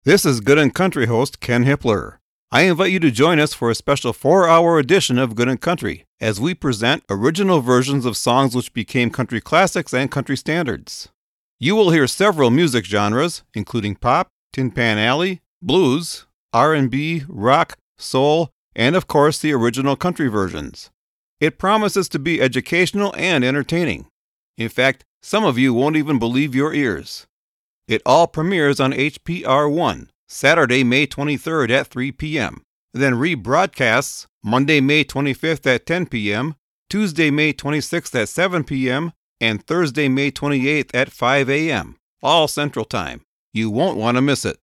This is Good and Country host Ken Hippler. I invite you to join us for a special 4-hour edition of Good and Country as we present original versions of songs which became country classics and country standards. You will hear several music genres, including pop, Tin Pan Alley, blues, R&B, rock, soul, and of course the original country versions. It promises to be educational and entertaining. In fact, some of you won't even believe your ears. It all premieres on HPR1, Saturday, May 23rd at 3 p.m., then rebroadcasts Monday, May 25th at 10 p.m., Tuesday, May 26th at 7 p.m., and Thursday, May 28th at 5 a.m., all Central Time. You won't want to miss it.